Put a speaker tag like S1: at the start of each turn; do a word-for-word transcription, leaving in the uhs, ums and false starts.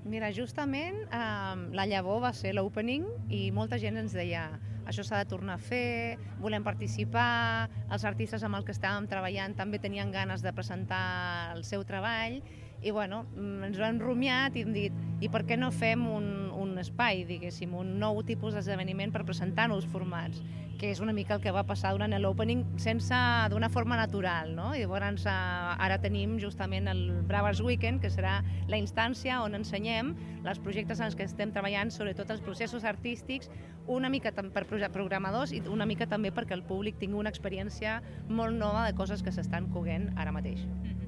S1: Mira, justament eh, la llavor va ser l'opening i molta gent ens deia això s'ha de tornar a fer, volem participar, els artistes amb els que estàvem treballant també tenien ganes de presentar el seu treball i bueno, ens ho hem rumiat i hem dit i per què no fem un, un espai, diguéssim, un nou tipus d'esdeveniment per presentar nous formats, que és una mica el que va passar durant l'opening sense, d'una forma natural, no? I llavors ara tenim justament el Bravers Weekend, que serà la instància on ensenyem els projectes en els que estem treballant, sobretot els processos artístics, una mica per programadors i una mica també perquè el públic tingui una experiència molt nova de coses que s'estan coguent ara mateix.